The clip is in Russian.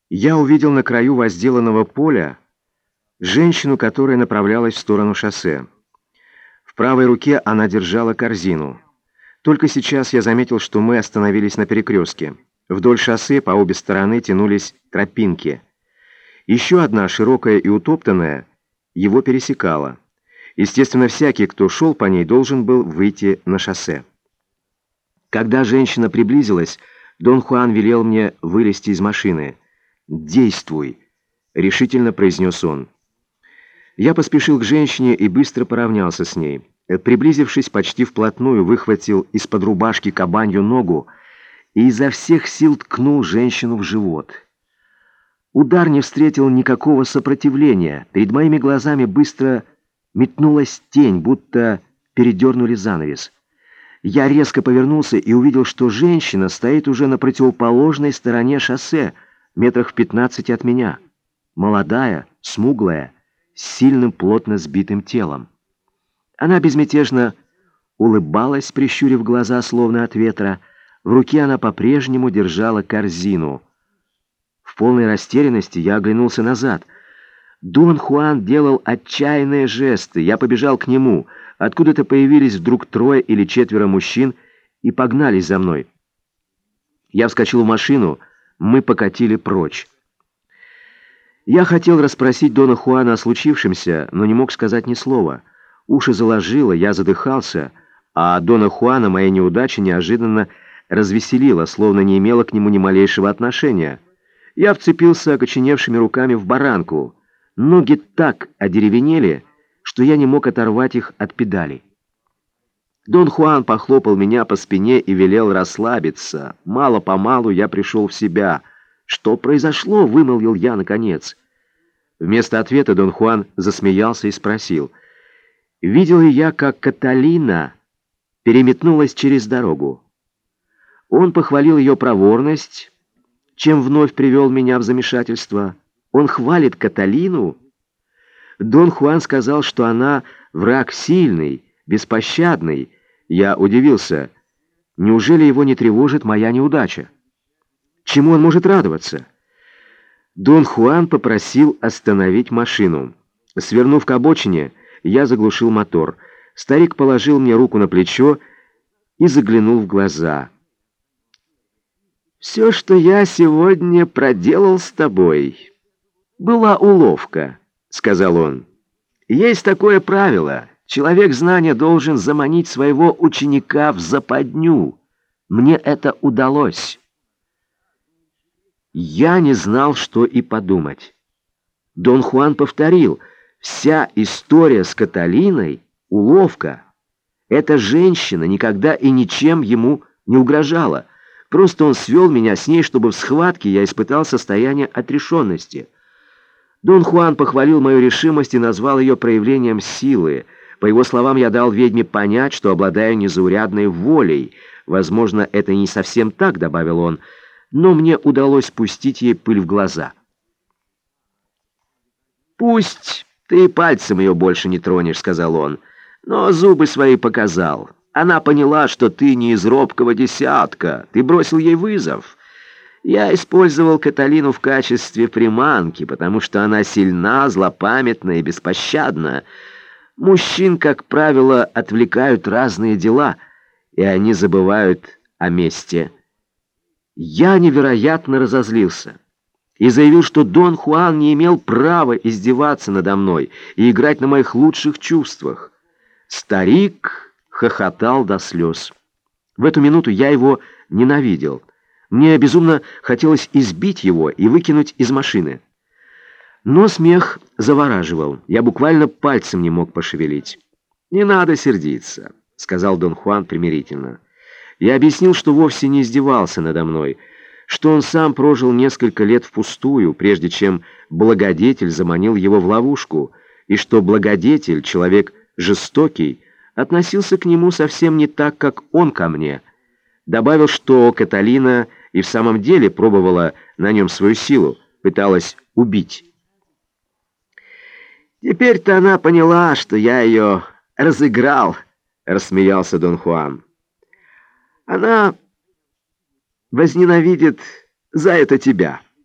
Я увидел на краю возделанного поля женщину, которая направлялась в сторону шоссе. В правой руке она держала корзину. Только сейчас я заметил, что мы остановились на перекрестке. Вдоль шоссе по обе стороны тянулись тропинки. Еще одна, широкая и утоптанная, его пересекала. Естественно, всякий, кто шел по ней, должен был выйти на шоссе. Когда женщина приблизилась, Дон Хуан велел мне вылезти из машины. «Действуй!» — решительно произнес он. Я поспешил к женщине и быстро поравнялся с ней. Приблизившись почти вплотную, выхватил из-под рубашки кабанью ногу и изо всех сил ткнул женщину в живот. Удар не встретил никакого сопротивления. Перед моими глазами быстро метнулась тень, будто передернули занавес. Я резко повернулся и увидел, что женщина стоит уже на противоположной стороне шоссе, метрах в 15 от меня. Молодая, смуглая, с сильным, плотно сбитым телом. Она безмятежно улыбалась, прищурив глаза, словно от ветра. В руке она по-прежнему держала корзину. В полной растерянности я оглянулся назад. Дон Хуан делал отчаянные жесты. Я побежал к нему. Откуда-то появились вдруг 3 или 4 мужчин и погнались за мной. Я вскочил в машину, мы покатили прочь. Я хотел расспросить Дона Хуана о случившемся, но не мог сказать ни слова. Уши заложило, я задыхался, а Дона Хуана моя неудача неожиданно развеселила, словно не имела к нему ни малейшего отношения. Я вцепился окоченевшими руками в баранку. Ноги так одеревенели, что я не мог оторвать их от педалей. Дон Хуан похлопал меня по спине и велел расслабиться. Мало-помалу я пришел в себя. «Что произошло?» — вымолвил я наконец. Вместо ответа Дон Хуан засмеялся и спросил: «Видел ли я, как Каталина переметнулась через дорогу?» Он похвалил ее проворность, чем вновь привел меня в замешательство. Он хвалит Каталину? Дон Хуан сказал, что она враг сильный, беспощадный. Я удивился. Неужели его не тревожит моя неудача? Чему он может радоваться? Дон Хуан попросил остановить машину. Свернув к обочине, я заглушил мотор. Старик положил мне руку на плечо и заглянул в глаза. «Все, что я сегодня проделал с тобой, была уловка», — сказал он. «Есть такое правило. Человек знания должен заманить своего ученика в западню. Мне это удалось». Я не знал, что и подумать. Дон Хуан повторил: «Вся история с Каталиной — уловка. Эта женщина никогда и ничем ему не угрожала. Просто он свел меня с ней, чтобы в схватке я испытал состояние отрешенности». Дон Хуан похвалил мою решимость и назвал ее проявлением силы. По его словам, я дал ведьме понять, что обладаю незаурядной волей. «Возможно, это не совсем так», — добавил он, — «но мне удалось пустить ей пыль в глаза». «Пусть ты и пальцем ее больше не тронешь», — сказал он, — «но зубы свои показал. Она поняла, что ты не из робкого десятка, ты бросил ей вызов. Я использовал Каталину в качестве приманки, потому что она сильна, злопамятна и беспощадна. Мужчин, как правило, отвлекают разные дела, и они забывают о мести». Я невероятно разозлился и заявил, что Дон Хуан не имел права издеваться надо мной и играть на моих лучших чувствах. Старик хохотал до слез. В эту минуту я его ненавидел. Мне безумно хотелось избить его и выкинуть из машины. Но смех завораживал. Я буквально пальцем не мог пошевелить. «Не надо сердиться», — сказал Дон Хуан примирительно. Я объяснил, что вовсе не издевался надо мной, что он сам прожил несколько лет впустую, прежде чем благодетель заманил его в ловушку, и что благодетель, человек жестокий, относился к нему совсем не так, как он ко мне. Добавил, что Каталина и в самом деле пробовала на нем свою силу, пыталась убить. «Теперь-то она поняла, что я ее разыграл», — рассмеялся Дон Хуан. «Она возненавидит за это тебя».